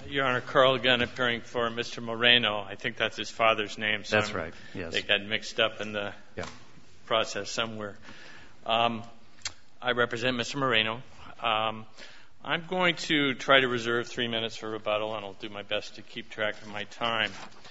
Your Honor, Carl Gunn appearing for Mr. Moreno. I think that's his father's name. So that's right, yes. They got mixed up in the process somewhere. I represent Mr. Moreno. I'm going to try to reserve 3 minutes for rebuttal, and I'll do my best to keep track of my time.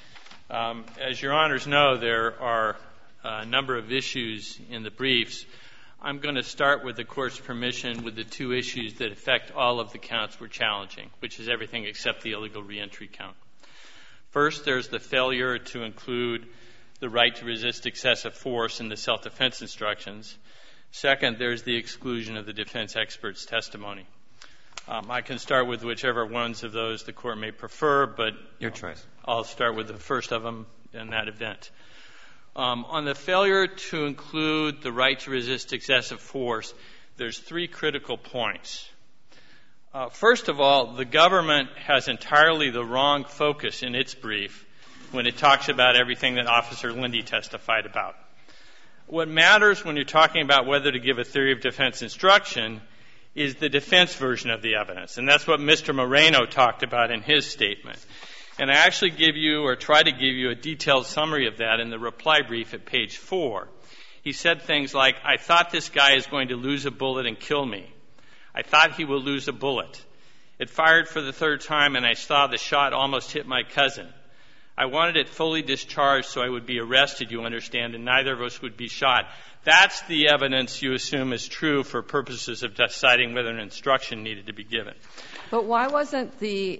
As Your Honors know, there are a number of issues in the briefs. I'm going to start with the Court's permission with the two issues that affect all of the counts we're challenging, which is everything except the illegal reentry count. First, there's the failure to include the right to resist excessive force in the self-defense instructions. Second, there's the exclusion of the defense expert's testimony. I can start with whichever ones of those the Court may prefer, but your choice. I'll start with the first of them in that event. On the failure to include the right to resist excessive force, there's three critical points. First of all, the government has entirely the wrong focus in its brief when it talks about everything that Officer Lindy testified about. What matters when you're talking about whether to give a theory of defense instruction is the defense version of the evidence, and that's what Mr. Moreno talked about in his statement. And I actually give you, or try to give you, a detailed summary of that in the reply brief at page 4. He said things like, I thought this guy is going to lose a bullet and kill me. I thought he will lose a bullet. It fired for the third time, and I saw the shot almost hit my cousin. I wanted it fully discharged so I would be arrested, you understand, and neither of us would be shot. That's the evidence you assume is true for purposes of deciding whether an instruction needed to be given. But why wasn't the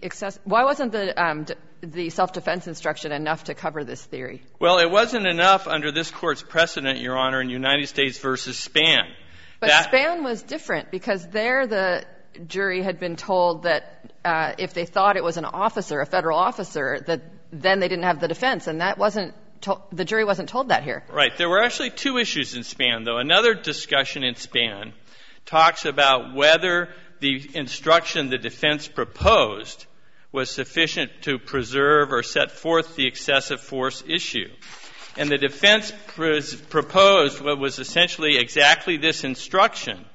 self-defense instruction enough to cover this theory? Well, it wasn't enough under this Court's precedent, Your Honor, in United States v. Spann. But Spann was different because there the jury had been told that if they thought it was an officer, a federal officer, that then they didn't have the defense, and that wasn't the jury wasn't told that here. Right. There were actually two issues in Spann, though. Another discussion in Spann talks about whether the instruction the defense proposed was sufficient to preserve or set forth the excessive force issue. And the defense proposed what was essentially exactly this instruction.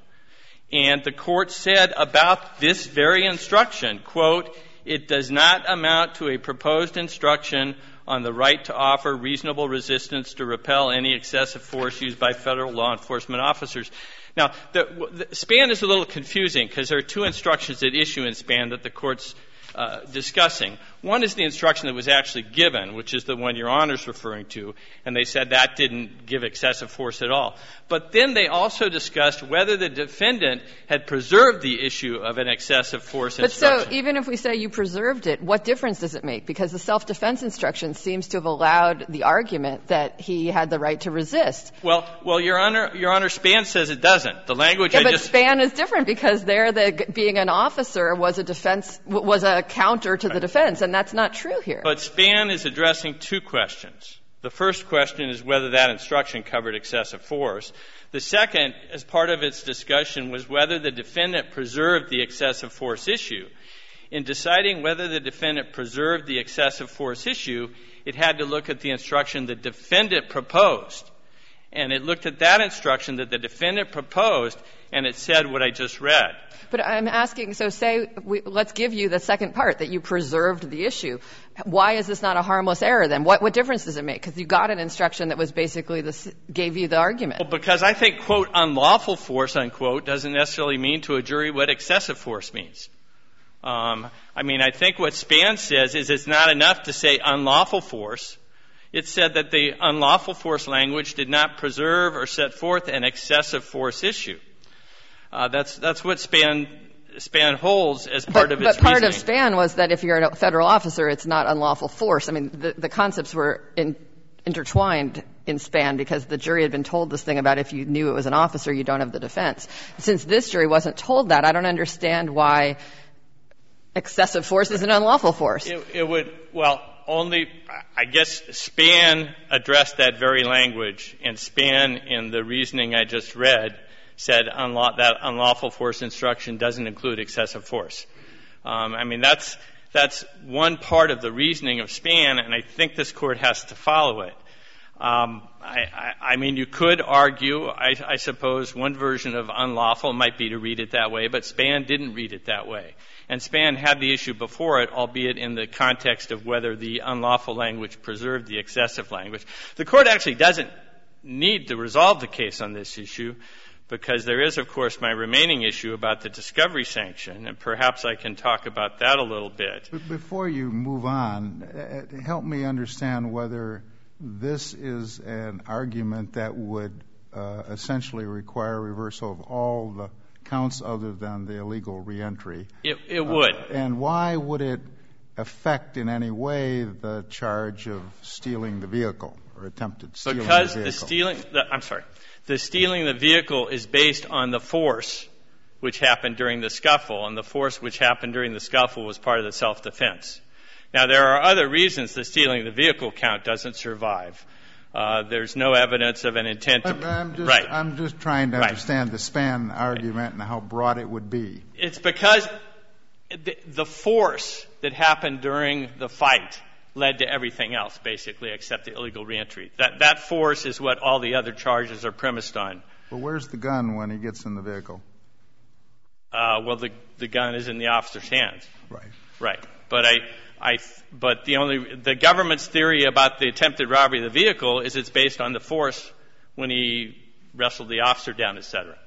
And the Court said about this very instruction, quote, it does not amount to a proposed instruction on the right to offer reasonable resistance to repel any excessive force used by federal law enforcement officers. Now, the Spann is a little confusing because there are two instructions at issue in Spann that the Court's discussing. One is the instruction that was actually given, which is the one Your Honor's referring to, and they said that didn't give excessive force at all. But then they also discussed whether the defendant had preserved the issue of an excessive force instruction. But so even if we say you preserved it, what difference does it make? Because the self-defense instruction seems to have allowed the argument that he had the right to resist. Well, Your Honor, Spann says it doesn't. The language but Spann is different because there being an officer was a defense, was a counter to the defense, and that's not true here. But Spann is addressing two questions. The first question is whether that instruction covered excessive force. The second, as part of its discussion, was whether the defendant preserved the excessive force issue. In deciding whether the defendant preserved the excessive force issue, it had to look at the instruction the defendant proposed. And it looked at that instruction that the defendant proposed, and it said what I just read. But I'm asking, so let's give you the second part, that you preserved the issue. Why is this not a harmless error then? What difference does it make? Because you got an instruction that was basically gave you the argument. Well, because I think, quote, unlawful force, unquote, doesn't necessarily mean to a jury what excessive force means. I mean, I think what Spann says is it's not enough to say unlawful force. It said that the unlawful force language did not preserve or set forth an excessive force issue. That's what Spann holds as part of its reasoning. But part of Spann was that if you're a federal officer, it's not unlawful force. I mean, the concepts were intertwined in Spann because the jury had been told this thing about if you knew it was an officer, you don't have the defense. Since this jury wasn't told that, I don't understand why excessive force is an unlawful force. It would, well, only, I guess Spann addressed that very language, and Spann, in the reasoning I just read, said that unlawful force instruction doesn't include excessive force. I mean, that's one part of the reasoning of Spann, and I think this Court has to follow it. I mean, you could argue, I suppose, one version of unlawful might be to read it that way, but Spann didn't read it that way. And Spann had the issue before it, albeit in the context of whether the unlawful language preserved the excessive language. The Court actually doesn't need to resolve the case on this issue, because there is, of course, my remaining issue about the discovery sanction, and perhaps I can talk about that a little bit. But before you move on, help me understand whether this is an argument that would essentially require reversal of all the counts other than the illegal reentry. It would. And why would it affect in any way the charge of stealing the vehicle or attempted stealing the vehicle? Because the stealing the vehicle is based on the force which happened during the scuffle, and the force which happened during the scuffle was part of the self-defense. Now, there are other reasons the stealing the vehicle count doesn't survive. There's no evidence of an intent to... I'm just trying to understand the Spann argument and how broad it would be. It's because the force that happened during the fight led to everything else, basically, except the illegal reentry. That force is what all the other charges are premised on. Well, where's the gun when he gets in the vehicle? Well, the gun is in the officer's hands. Right. But the government's theory about the attempted robbery of the vehicle is it's based on the force when he wrestled the officer down, etc.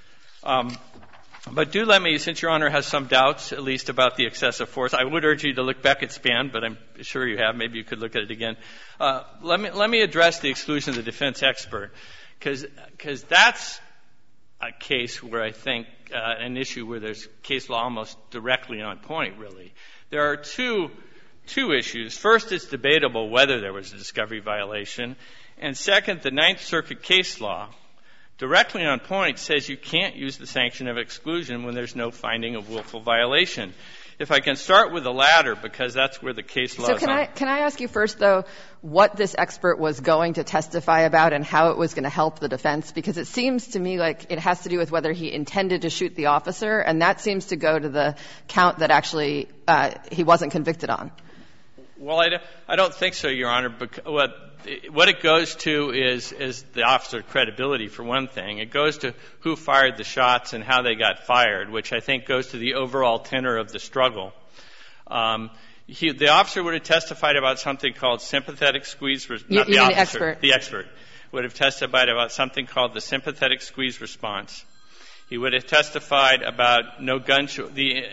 But do let me, since Your Honor has some doubts, at least about the excessive force, I would urge you to look back at Spann, but I'm sure you have. Maybe you could look at it again. Let me address the exclusion of the defense expert, because that's a case where I think an issue where there's case law almost directly on point, really. There are two issues. First, it's debatable whether there was a discovery violation. And second, the Ninth Circuit case law, directly on point, says you can't use the sanction of exclusion when there's no finding of willful violation. If I can start with the latter, because that's where the case law is on. So can I ask you first, though, what this expert was going to testify about and how it was going to help the defense? Because it seems to me like it has to do with whether he intended to shoot the officer, and that seems to go to the count that actually he wasn't convicted on. Well, I don't think so, Your Honor. What it goes to is the officer's credibility, for one thing. It goes to who fired the shots and how they got fired, which I think goes to the overall tenor of the struggle. The officer would have testified about something called sympathetic squeeze. Not the officer. Expert. The expert would have testified about something called the sympathetic squeeze response. He would have testified about no gunshot,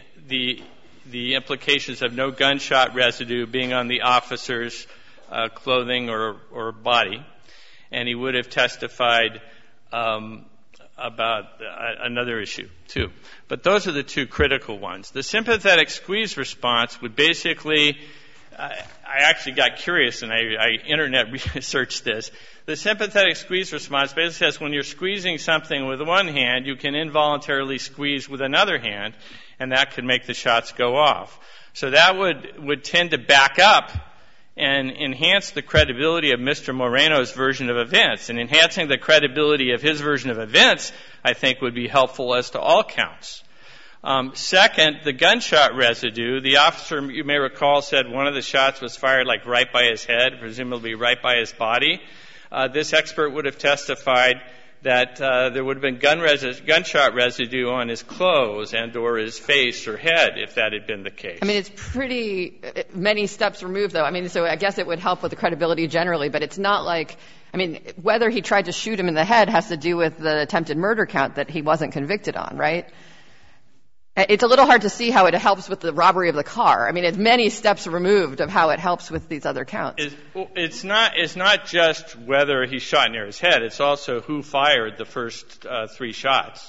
the implications of no gunshot residue being on the officer's clothing or body. And he would have testified about another issue, too. But those are the two critical ones. The sympathetic squeeze response would basically, I actually got curious and I internet researched this. The sympathetic squeeze response basically says when you're squeezing something with one hand, you can involuntarily squeeze with another hand, and that could make the shots go off. So that would tend to back up and enhance the credibility of Mr. Moreno's version of events. And enhancing the credibility of his version of events, I think, would be helpful as to all counts. Second, the gunshot residue. The officer, you may recall, said one of the shots was fired like right by his head, presumably right by his body. This expert would have testified that there would have been gunshot residue on his clothes and or his face or head if that had been the case. I mean, it's pretty many steps removed, though. I mean, so I guess it would help with the credibility generally, but it's not like, I mean, whether he tried to shoot him in the head has to do with the attempted murder count that he wasn't convicted on, right? It's a little hard to see how it helps with the robbery of the car. I mean, it's many steps removed of how it helps with these other counts. It's not just whether he shot near his head. It's also who fired the first three shots.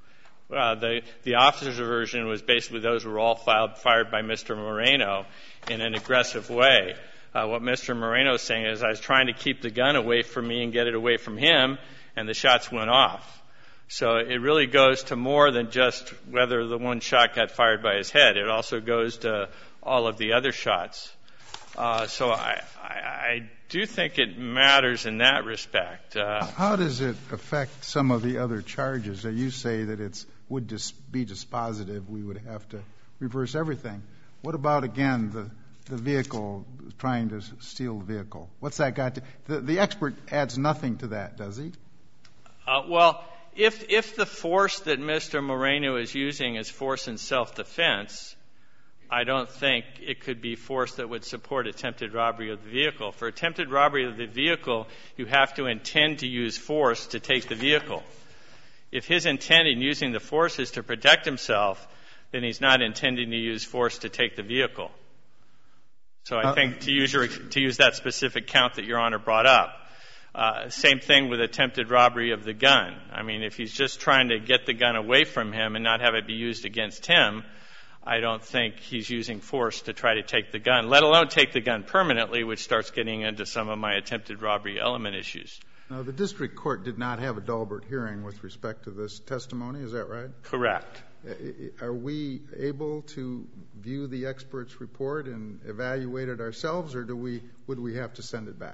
The officer's version was basically those were all fired by Mr. Moreno in an aggressive way. What Mr. Moreno is saying is I was trying to keep the gun away from me and get it away from him, and the shots went off. So it really goes to more than just whether the one shot got fired by his head. It also goes to all of the other shots. So I do think it matters in that respect. How does it affect some of the other charges? You say that it would be dispositive. We would have to reverse everything. What about, again, the vehicle, trying to steal the vehicle? What's that got to... The expert adds nothing to that, does he? Well, if the force that Mr. Moreno is using is force in self-defense, I don't think it could be force that would support attempted robbery of the vehicle. For attempted robbery of the vehicle, you have to intend to use force to take the vehicle. If his intent in using the force is to protect himself, then he's not intending to use force to take the vehicle. So I think to use that specific count that Your Honor brought up, same thing with attempted robbery of the gun. I mean, if he's just trying to get the gun away from him and not have it be used against him, I don't think he's using force to try to take the gun, let alone take the gun permanently, which starts getting into some of my attempted robbery element issues. Now, the district court did not have a Daubert hearing with respect to this testimony, is that right? Correct. Are we able to view the expert's report and evaluate it ourselves, or would we have to send it back?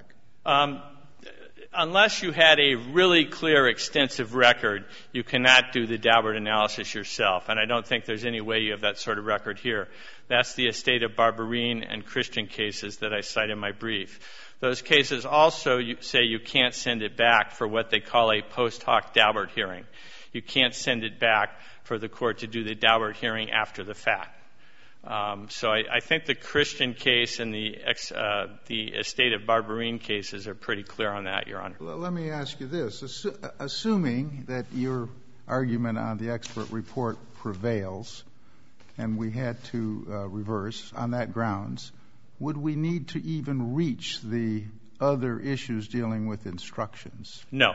Unless you had a really clear, extensive record, you cannot do the Daubert analysis yourself, and I don't think there's any way you have that sort of record here. That's the estate of Barberine and Christian cases that I cite in my brief. Those cases also say you can't send it back for what they call a post hoc Daubert hearing. You can't send it back for the court to do the Daubert hearing after the fact. So I think the Christian case and the estate of Barberine cases are pretty clear on that, Your Honor. Well, let me ask you this. Assuming that your argument on the expert report prevails and we had to reverse on that grounds, would we need to even reach the other issues dealing with instructions? No.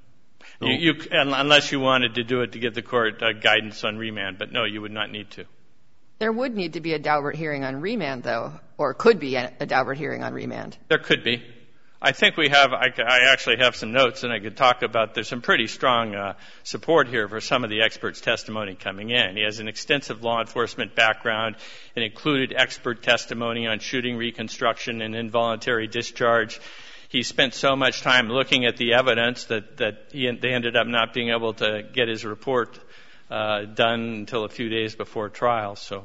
Unless you wanted to do it to give the court guidance on remand. But no, you would not need to. There would need to be a Daubert hearing on remand, though, or could be a Daubert hearing on remand. There could be. I think we have, I actually have some notes, and I could talk about, there's some pretty strong support here for some of the expert's testimony coming in. He has an extensive law enforcement background and included expert testimony on shooting reconstruction and involuntary discharge. He spent so much time looking at the evidence that they ended up not being able to get his report done until a few days before trial. So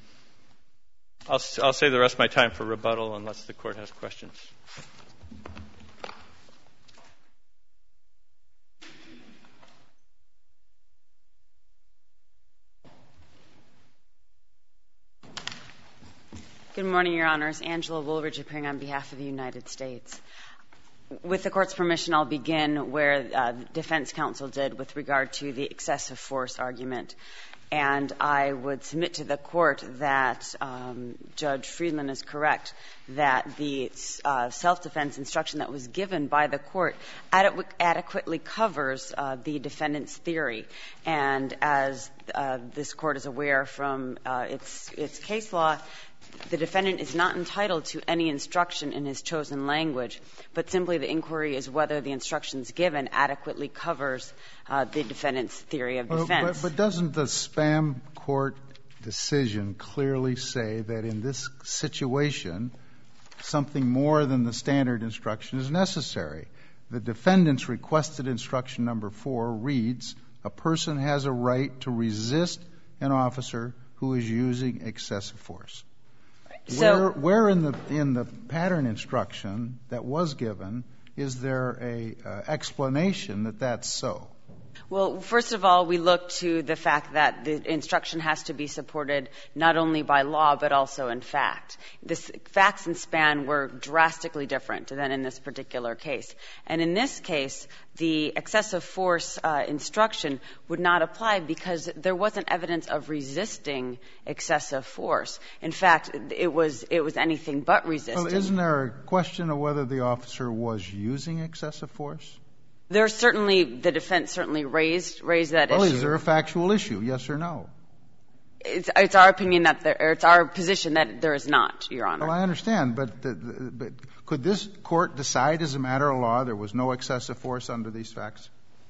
I'll save the rest of my time for rebuttal unless the court has questions. Good morning, Your Honors. Angela Woolridge appearing on behalf of the United States. With the Court's permission, I'll begin where the defense counsel did with regard to the excessive force argument. And I would submit to the Court that Judge Friedland is correct, that the self-defense instruction that was given by the Court adequately covers the defendant's theory. And as this Court is aware from its case law, the defendant is not entitled to any instruction in his chosen language, but simply the inquiry is whether the instructions given adequately covers the defendant's theory of defense. But doesn't the Spam court decision clearly say that in this situation, something more than the standard instruction is necessary? The defendant's requested instruction number 4 reads, a person has a right to resist an officer who is using excessive force. So, where in the pattern instruction that was given is there a explanation that that's so? Well, first of all, we look to the fact that the instruction has to be supported not only by law but also in fact. The facts in Span were drastically different than in this particular case. And in this case, the excessive force instruction would not apply because there wasn't evidence of resisting excessive force. In fact, it was anything but resisting. Well, isn't there a question of whether the officer was using excessive force? There's certainly, the defense certainly raised that issue. Well, is there a factual issue, yes or no? It's our opinion that it's our position that there is not, Your Honor. Well, I understand, but could this Court decide as a matter of law there was no excessive force under these facts?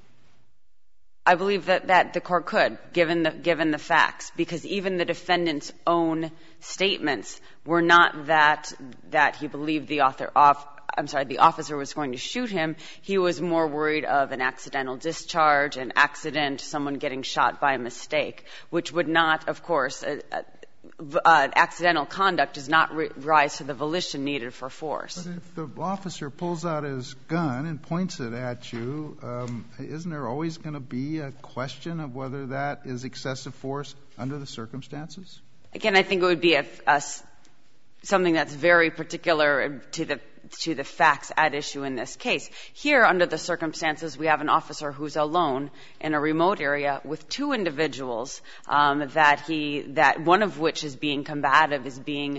I believe that the Court could, given the facts, because even the defendant's own statements were not that he believed the officer was going to shoot him. He was more worried of an accidental discharge, an accident, someone getting shot by mistake, which would not, of course, accidental conduct does not rise to the volition needed for force. But if the officer pulls out his gun and points it at you, isn't there always going to be a question of whether that is excessive force under the circumstances? Again, I think it would be something that's very particular to the facts at issue in this case. Here, under the circumstances, we have an officer who's alone in a remote area with two individuals that one of which is being combative, is being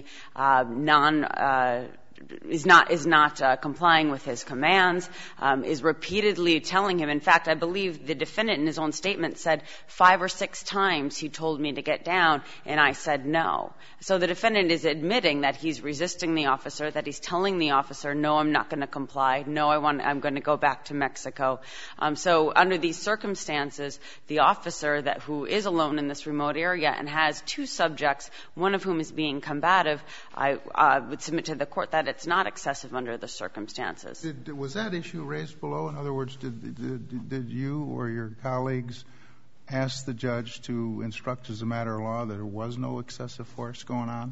is not complying with his commands, is repeatedly telling him. In fact, I believe the defendant in his own statement said 5 or 6 times he told me to get down, and I said no. So the defendant is admitting that he's resisting the officer, that he's telling the officer, no, I'm not going to comply. No, I'm going to go back to Mexico. So under these circumstances, the officer who is alone in this remote area and has 2 subjects, one of whom is being combative, I would submit to the court that it's not excessive under the circumstances. Was that issue raised below? In other words, did you or your colleagues ask the judge to instruct as a matter of law that there was no excessive force going on?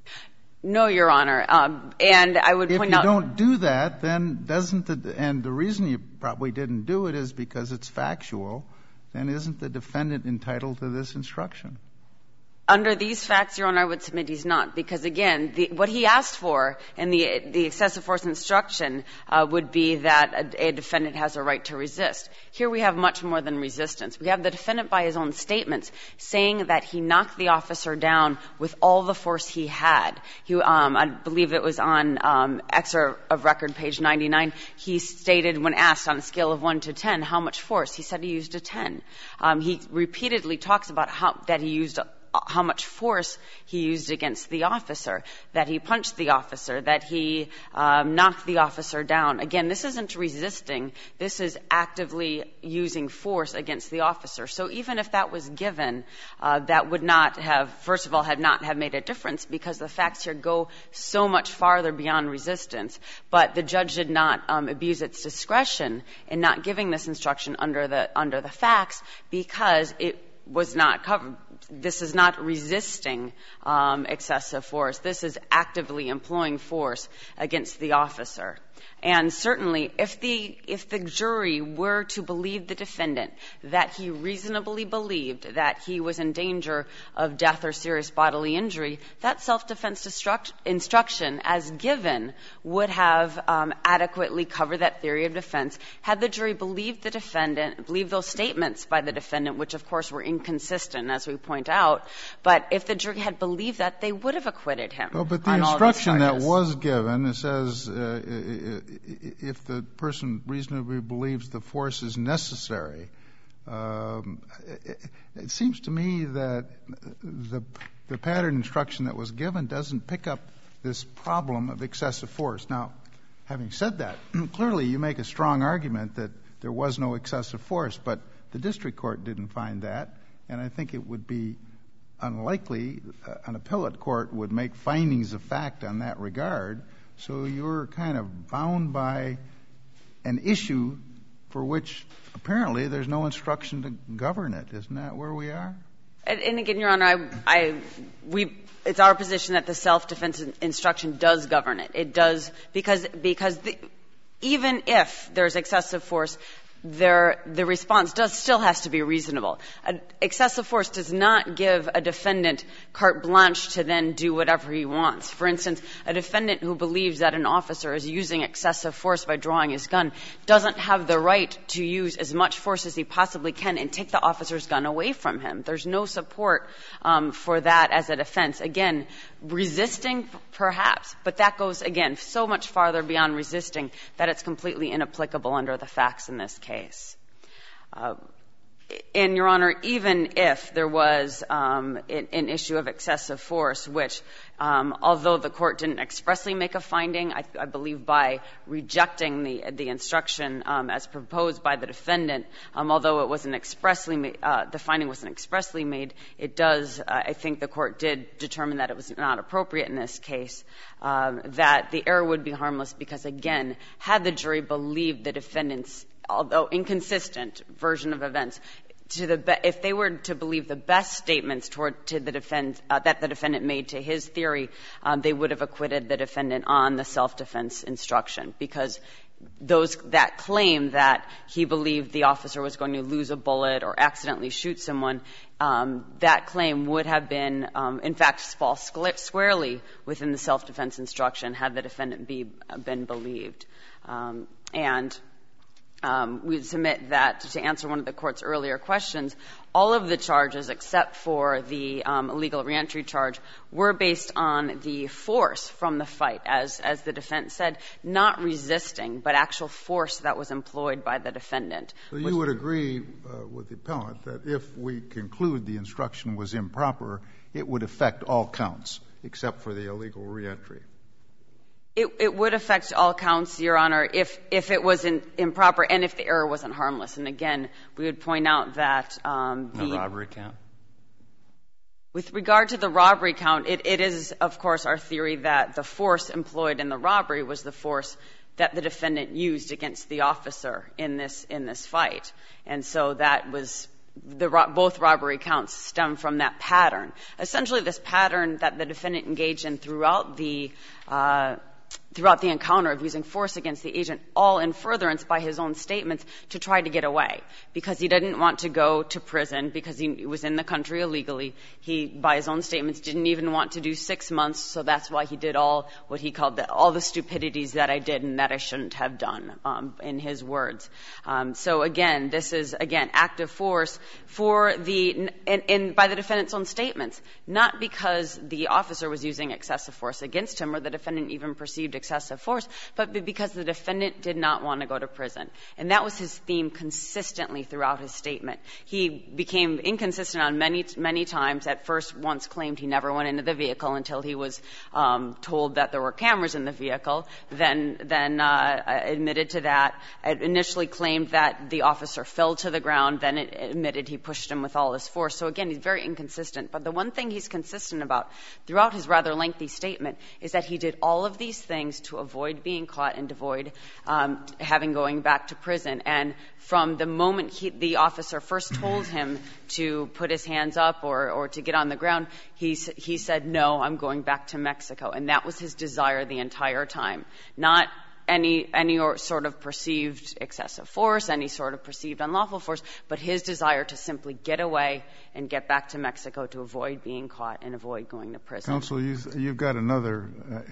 No, Your Honor. And I would point out— If you don't do that, then and the reason you probably didn't do it is because it's factual, then isn't the defendant entitled to this instruction? Under these facts, Your Honor, I would submit he's not, because, again, what he asked for in the excessive force instruction would be that a defendant has a right to resist. Here we have much more than resistance. We have the defendant by his own statements saying that he knocked the officer down with all the force he had. I believe it was on excerpt of record, page 99. He stated, when asked on a scale of 1 to 10, how much force, he said he used a 10. He repeatedly talks about how much force he used against the officer, that he punched the officer, that he knocked the officer down. Again, this isn't resisting. This is actively using force against the officer. So even if that was given, that would not have, first of all, had not have made a difference, because the facts here go so much farther beyond resistance. But the judge did not abuse its discretion in not giving this instruction under the facts, because it was not covered. This is not resisting excessive force. This is actively employing force against the officer. And certainly, if the jury were to believe the defendant that he reasonably believed that he was in danger of death or serious bodily injury, that self-defense instruction, as given, would have adequately covered that theory of defense had the jury believed the defendant, believed those statements by the defendant, which of course were inconsistent, as we point out. But if the jury had believed that, they would have acquitted him. Well, but the instruction that was given, it says if the person reasonably believes the force is necessary, it seems to me that the pattern instruction that was given doesn't pick up this problem of excessive force. Now, having said that, clearly you make a strong argument that there was no excessive force, but the district court didn't find that, and I think it would be unlikely an appellate court would make findings of fact on that regard. So you're kind of bound by an issue for which apparently there's no instruction to govern it. Isn't that where we are? And again, Your Honor, it's our position that the self-defense instruction does govern it. It does, because even if there's excessive force, the response still has to be reasonable. Excessive force does not give a defendant carte blanche to then do whatever he wants. For instance, a defendant who believes that an officer is using excessive force by drawing his gun doesn't have the right to use as much force as he possibly can and take the officer's gun away from him. There's no support for that as a defense. Again, resisting, perhaps, but that goes, again, so much farther beyond resisting that it's completely inapplicable under the facts in this case. And, Your Honor, even if there was an issue of excessive force, which, although the court didn't expressly make a finding, I believe by rejecting the instruction as proposed by the defendant, although it wasn't expressly made, the finding wasn't expressly made, it does, I think the court did determine that it was not appropriate in this case, that the error would be harmless because, again, had the jury believed the defendant's, although inconsistent, version of events, if they were to believe the best statements that the defendant made to his theory, they would have acquitted the defendant on the self-defense instruction, because that claim that he believed the officer was going to lose a bullet or accidentally shoot someone, that claim would have been, in fact, fall squarely within the self-defense instruction had the defendant been believed. We submit that, to answer one of the Court's earlier questions, all of the charges except for the illegal reentry charge were based on the force from the fight, as the defense said, not resisting, but actual force that was employed by the defendant. So you would agree with the appellant that if we conclude the instruction was improper, it would affect all counts except for the illegal reentry? It would affect all counts, Your Honor, if it was improper and if the error wasn't harmless. And again, we would point out that the robbery count. With regard to the robbery count, it is, of course, our theory that the force employed in the robbery was the force that the defendant used against the officer in this fight. And so that was both robbery counts stem from that pattern. Essentially, this pattern that the defendant engaged in throughout the encounter of using force against the agent, all in furtherance by his own statements to try to get away, because he didn't want to go to prison, because he was in the country illegally. He, by his own statements, didn't even want to do 6 months, so that's why he did all what he called all the stupidities that I did and that I shouldn't have done, in his words. So again, this is, again, active force for by the defendant's own statements, not because the officer was using excessive force against him or the defendant even perceived excessive force, but because the defendant did not want to go to prison. And that was his theme consistently throughout his statement. He became inconsistent on many times. At first, once claimed he never went into the vehicle until he was told that there were cameras in the vehicle, then admitted to that. Initially claimed that the officer fell to the ground, then admitted he pushed him with all his force. So again, he's very inconsistent. But the one thing he's consistent about throughout his rather lengthy statement is that he did all of these things to avoid being caught and avoid going back to prison. And from the moment the officer first told him to put his hands up or to get on the ground, he said, "No, I'm going back to Mexico." And that was his desire the entire time. Not any sort of perceived excessive force, any sort of perceived unlawful force, but his desire to simply get away and get back to Mexico to avoid being caught and avoid going to prison. Counsel, you've got another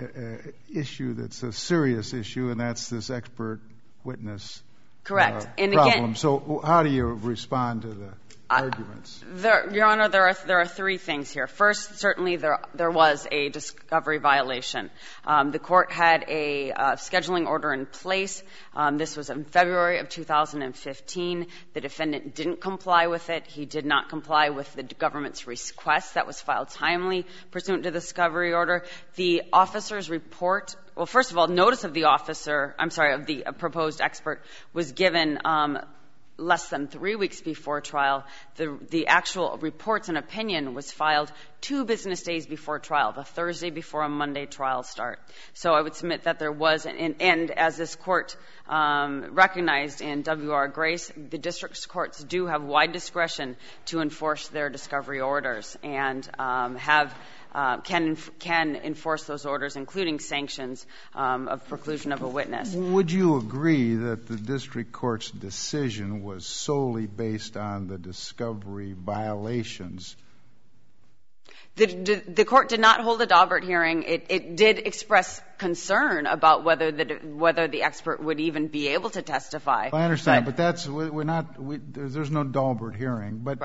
issue that's a serious issue, and that's this expert witness Correct. And problem. Again, so how do you respond to the arguments? Your Honor, there are three things here. First, certainly there was a discovery violation. The court had a scheduling order in place. This was in February of 2015. The defendant didn't comply with it. He did not comply with the government's request that was filed timely pursuant to the discovery order. The officer's report, well, first of all, notice of the proposed expert was given less than 3 weeks before trial. The actual reports and opinion was filed 2 business days before trial, the Thursday before a Monday trial start. So I would submit that there was, and as this court recognized in W.R. Grace, the district courts do have wide discretion to enforce their discovery orders and can enforce those orders, including sanctions of preclusion of a witness. Would you agree that the district court's decision was solely based on the discovery violations? The court did not hold a Daubert hearing. It did express concern about whether the expert would even be able to testify. I understand, but there's no Daubert hearing. But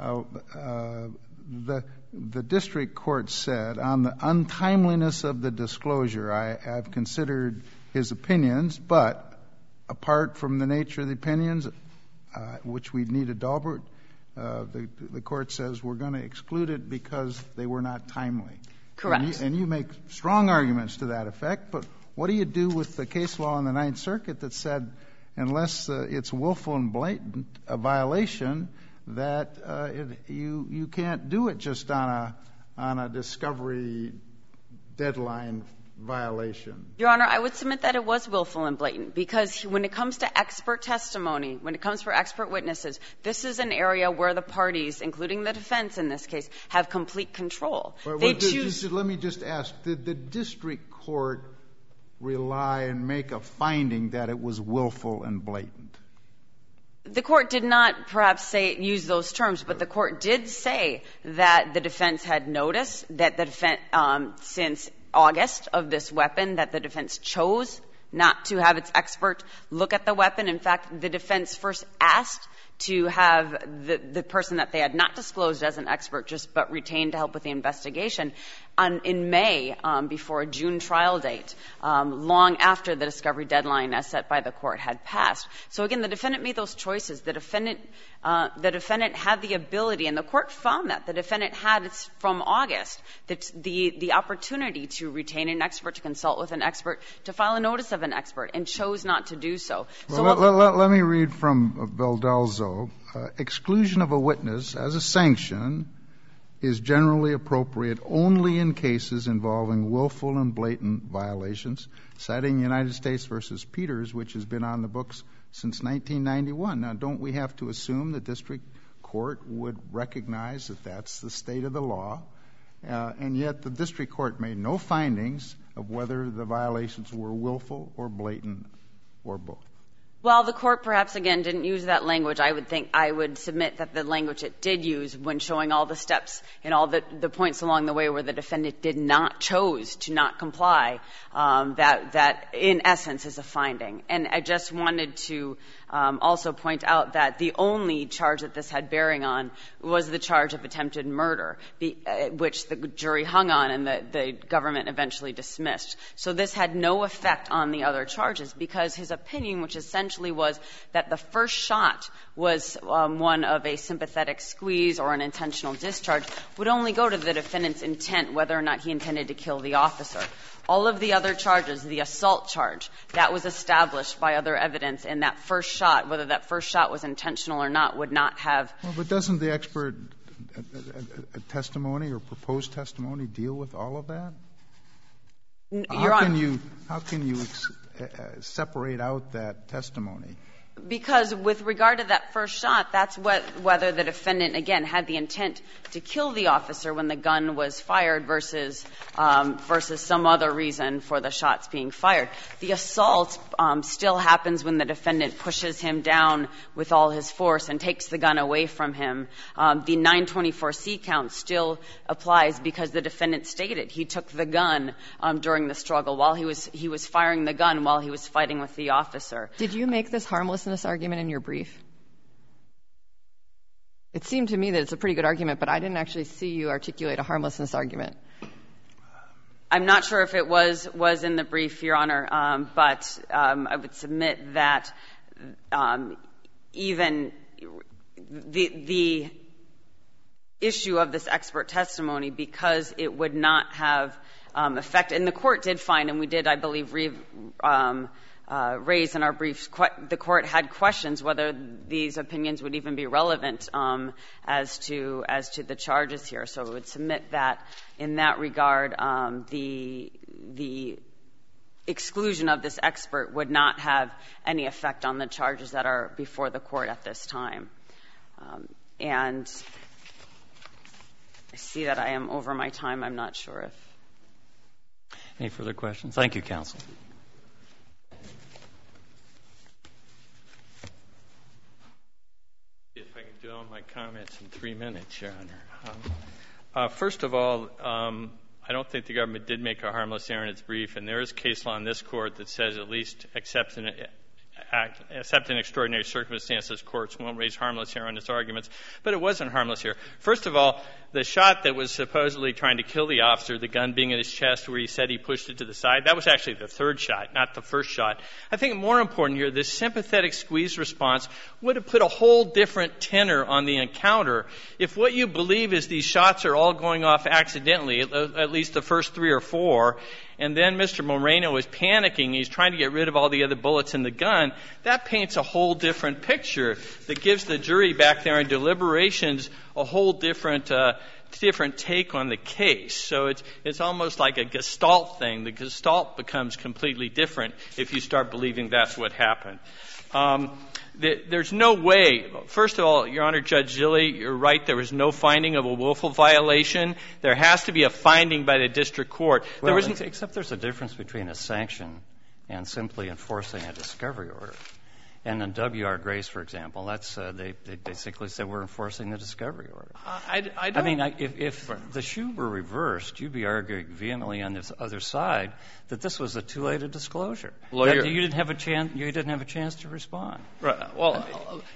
right. The district court said, on the untimeliness of the disclosure, I've considered his opinions, but apart from the nature of the opinions, which we'd need a Daubert, the court says we're going to exclude it because they were not timely. Correct. And you make strong arguments to that effect, but what do you do with the case law in the Ninth Circuit that said unless it's willful and blatant a violation, that you can't do it just on a discovery deadline violation? Your Honor, I would submit that it was willful and blatant, because when it comes to expert testimony, when it comes for expert witnesses, this is an area where the parties, including the defense in this case, have complete control. They choose. Let me just ask, did the district court rely and make a finding that it was willful and blatant? The court did not perhaps use those terms, but the court did say that the defense had noticed that the defense, since August of this weapon, that the defense chose not to have its expert look at the weapon. In fact, the defense first asked to have the person that they had not disclosed as an expert but retained to help with the investigation in May, before a June trial date, long after the discovery deadline as set by the court had passed. So again, the defendant made those choices. The defendant had the ability, and the court found that the defendant had from August the opportunity to retain an expert, to consult with an expert, to file a notice of an expert, and chose not to do so. Let me read from Valdelzo. Exclusion of a witness as a sanction is generally appropriate only in cases involving willful and blatant violations, citing United States versus Peters, which has been on the books since 1991. Now, don't we have to assume the district court would recognize that that's the state of the law, and yet the district court made no findings of whether the violations were willful or blatant or both? Well, the court perhaps, again, didn't use that language. I would submit that the language it did use when showing all the steps and all the points along the way where the defendant did not chose to not comply, that in essence is a finding. And I just wanted to also point out that the only charge that this had bearing on was the charge of attempted murder, which the jury hung on and the government eventually dismissed. So this had no effect on the other charges, because his opinion, which essentially was that the first shot was one of a sympathetic squeeze or an intentional discharge, would only go to the defendant's intent, whether or not he intended to kill the officer. All of the other charges, the assault charge, that was established by other evidence, and that first shot, whether that first shot was intentional or not, would not have. Well, but doesn't the expert testimony or proposed testimony deal with all of that? How can you separate out that testimony? Because with regard to that first shot, that's whether the defendant, again, had the intent to kill the officer when the gun was fired versus some other reason for the shots being fired. The assault still happens when the defendant pushes him down with all his force and takes the gun away from him. The 924C count still applies because the defendant stated he took the gun during the struggle while he was firing the gun while he was fighting with the officer. Did you make this harmlessness argument in your brief? It seemed to me that it's a pretty good argument, but I didn't actually see you articulate a harmlessness argument. I'm not sure if it was in the brief, Your Honor, but I would submit that even the issue of this expert testimony, because it would not have effect, and the court did find, and we did, I believe, raise in our briefs, the court had questions whether these opinions would even be relevant as to the charges here. So I would submit that in that regard, the exclusion of this expert would not have any effect on the charges that are before the court at this time. And I see that I am over my time. I'm not sure if. Any further questions? Thank you, counsel. If I can do all my comments in 3 minutes, Your Honor. First of all, I don't think the government did make a harmless error in its brief, and there is case law in this court that says at least except in extraordinary circumstances, courts won't raise harmless error in its arguments. But it wasn't harmless here. First of all, the shot that was supposedly trying to kill the officer, the gun being in his chest where he said he pushed it to the side, that was actually the third shot, not the first shot. I think more important here, this sympathetic squeeze response would have put a whole different tenor on the encounter if what you believe is these shots are all going off accidentally, at least the first 3 or 4, and then Mr. Moreno is panicking. He's trying to get rid of all the other bullets in the gun. That paints a whole different picture that gives the jury back there in deliberations a whole different different take on the case. So it's almost like a Gestalt thing. The Gestalt becomes completely different if you start believing that's what happened. There's no way. First of all, Your Honor, Judge Zille, you're right. There was no finding of a willful violation. There has to be a finding by the district court. Well, except there's a difference between a sanction and simply enforcing a discovery order. And in W.R. Grace, for example, that's they basically said we're enforcing the discovery order. I mean, if the shoe were reversed, you'd be arguing vehemently on this other side that this was a too late a disclosure. That you didn't have a chance. You didn't have a chance to respond. Right. Well,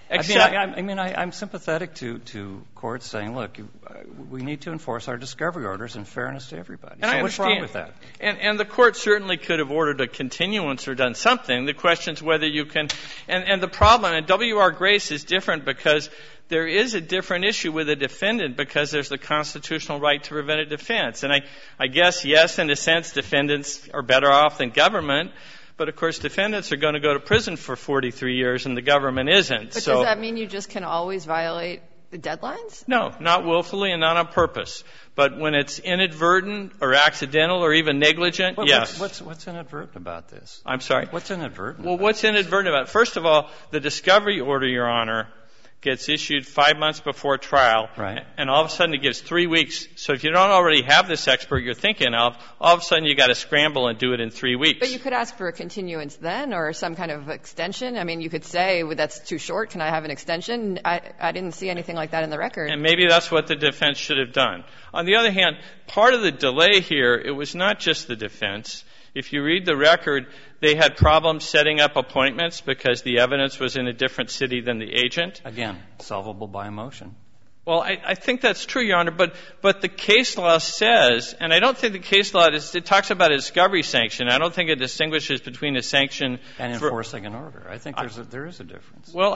I'm sympathetic to courts saying, look, we need to enforce our discovery orders in fairness to everybody. And so what's wrong with that? And the court certainly could have ordered a continuance or done something. The question is whether you can. And the problem, and W.R. Grace is different because there is a different issue with a defendant because there's the constitutional right to prevent a defense. And I guess, yes, in a sense, defendants are better off than government. But, of course, defendants are going to go to prison for 43 years and the government isn't. But does that mean you just can always violate the deadlines? No, not willfully and not on purpose. But when it's inadvertent or accidental or even negligent, yes. What's inadvertent about this? I'm sorry? What's inadvertent Well, what's inadvertent about it? First of all, the discovery order, Your Honor, gets issued 5 months before trial. Right. And all of a sudden it gives 3 weeks. So if you don't already have this expert you're thinking of, all of a sudden you got to scramble and do it in 3 weeks. But you could ask for a continuance then or some kind of extension. I mean, you could say, well, that's too short. Can I have an extension? I didn't see anything like that in the record. And maybe that's what the defense should have done. On the other hand, part of the delay here, it was not just the defense. If you read the record, they had problems setting up appointments because the evidence was in a different city than the agent. Again, solvable by a motion. Well, I think that's true, Your Honor, but the case law says, and I don't think the case law, it talks about a discovery sanction. I don't think it distinguishes between a sanction and enforcing an order. I think there is a difference. Well,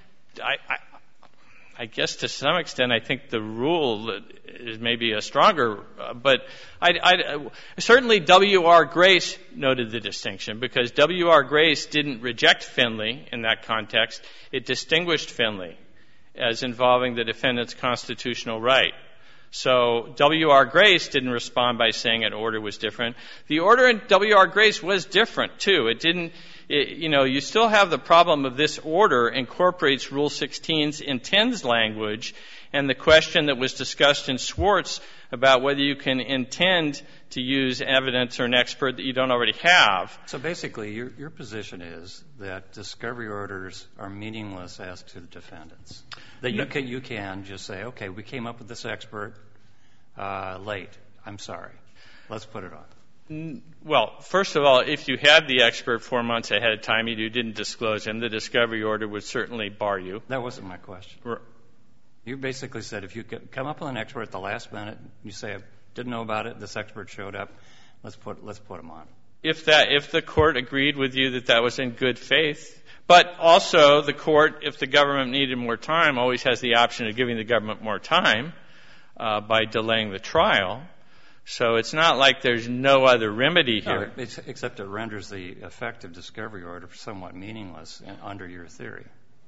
I guess to some extent I think the rule is maybe a stronger, but certainly W.R. Grace noted the distinction because W.R. Grace didn't reject Finley in that context. It distinguished Finley as involving the defendant's constitutional right. So W.R. Grace didn't respond by saying an order was different. The order in W.R. Grace was different, too. You still have the problem of this order incorporates Rule 16's intends language and the question that was discussed in Swartz about whether you can intend to use evidence or an expert that you don't already have. So basically, your position is that discovery orders are meaningless as to the defendants. That you can just say, okay, we came up with this expert late. I'm sorry. Let's put it on. Well, first of all, if you had the expert 4 months ahead of time and you didn't disclose him, the discovery order would certainly bar you. That wasn't my question. You basically said if you come up with an expert at the last minute, you say, I didn't know about it, this expert showed up, let's put him on. If the court agreed with you that was in good faith, but also the court, if the government needed more time, always has the option of giving the government more time by delaying the trial. So it's not like there's no other remedy here. No, except it renders the effective discovery order somewhat meaningless under your theory.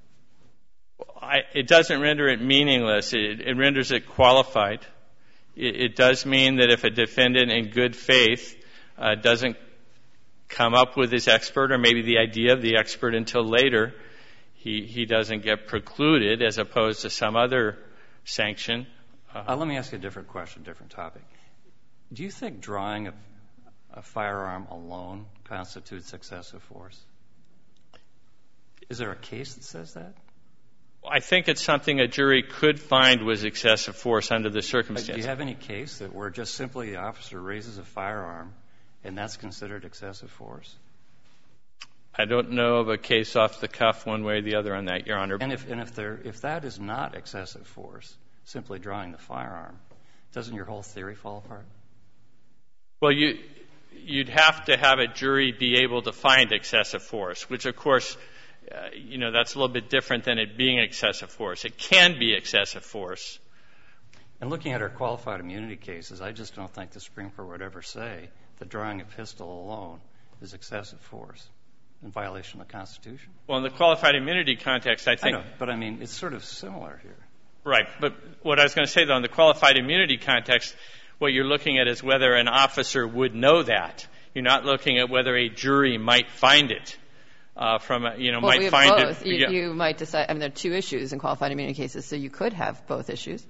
It doesn't render it meaningless. It renders it qualified. It does mean that if a defendant in good faith doesn't come up with his expert or maybe the idea of the expert until later, he doesn't get precluded as opposed to some other sanction. Let me ask you a different question, different topic. Do you think drawing a firearm alone constitutes excessive force? Is there a case that says that? I think it's something a jury could find was excessive force under the circumstances. Do you have any case that where just simply the officer raises a firearm and that's considered excessive force? I don't know of a case off the cuff one way or the other on that, Your Honor. And if that is not excessive force, simply drawing the firearm, doesn't your whole theory fall apart? Well, you'd have to have a jury be able to find excessive force, which, of course, that's a little bit different than it being excessive force. It can be excessive force. And looking at our qualified immunity cases, I just don't think the Supreme Court would ever say that drawing a pistol alone is excessive force in violation of the Constitution. Well, in the qualified immunity context, I think... I know, but I mean, it's sort of similar here. Right. But what I was going to say, though, in the qualified immunity context, what you're looking at is whether an officer would know that. You're not looking at whether a jury might find it. Might find both. it. You might decide. I mean, there are two issues in qualified immunity cases, so you could have both issues.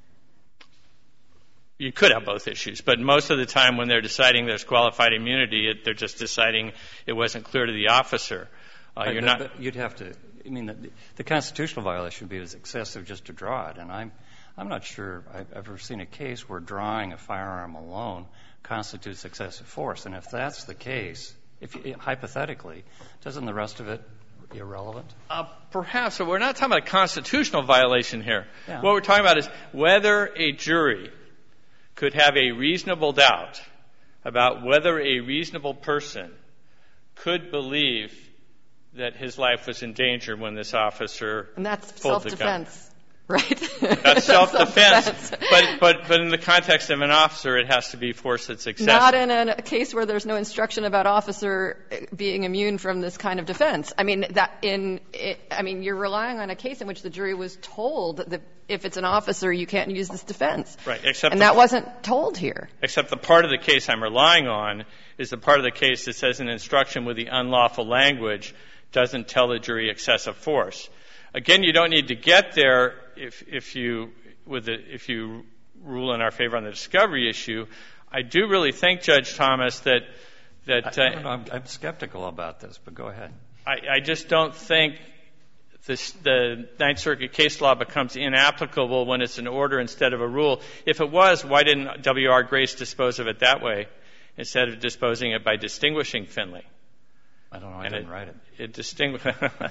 You could have both issues, but most of the time when they're deciding there's qualified immunity, they're just deciding it wasn't clear to the officer. You'd have to. I mean, the constitutional violation would be as excessive just to draw it, and I'm not sure I've ever seen a case where drawing a firearm alone constitutes excessive force. And if that's the case, hypothetically, doesn't the rest of it irrelevant? Perhaps, but we're not talking about a constitutional violation here. Yeah. What we're talking about is whether a jury could have a reasonable doubt about whether a reasonable person could believe that his life was in danger when this officer and that's pulled the gun. self-defense, right? That's self-defense. But in the context of an officer, it has to be force that's excessive. Not in a case where there's no instruction about officer being immune from this kind of defense. I mean, you're relying on a case in which the jury was told that if it's an officer, you can't use this defense. Right. And that wasn't told here. Except the part of the case I'm relying on is the part of the case that says an instruction with the unlawful language doesn't tell the jury excessive force. Again, you don't need to get there if you rule in our favor on the discovery issue. I do really think, Judge Thomas, that I'm skeptical about this, but go ahead. I just don't think the Ninth Circuit case law becomes inapplicable when it's an order instead of a rule. If it was, why didn't W.R. Grace dispose of it that way instead of disposing it by distinguishing Finley? I don't know. I didn't write it. It distinguished.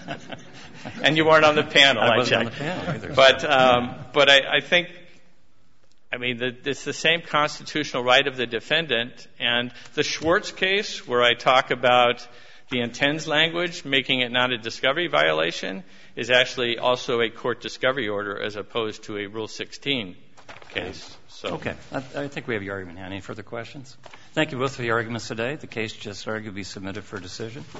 And you weren't on the panel. I wasn't on the panel either. But I think, it's the same constitutional right of the defendant. And the Schwartz case, where I talk about the intends language, making it not a discovery violation, is actually also a court discovery order as opposed to a Rule 16 case. So. Okay. I think we have your argument. Any further questions? Thank you both for the arguments today. The case just argued to be submitted for decision.